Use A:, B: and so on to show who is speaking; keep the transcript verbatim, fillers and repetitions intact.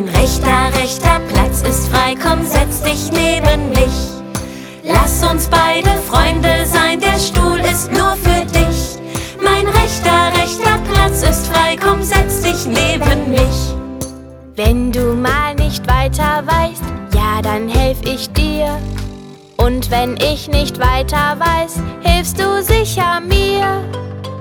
A: Mein rechter, rechter Platz ist frei, komm, setz dich neben mich. Lass uns beide Freunde sein, der Stuhl ist nur für dich. Mein rechter, rechter Platz ist frei, komm, setz dich neben mich.
B: Wenn du mal nicht weiter weißt, ja, dann helf ich dir. Und wenn ich nicht weiter weiß, hilfst du sicher mir.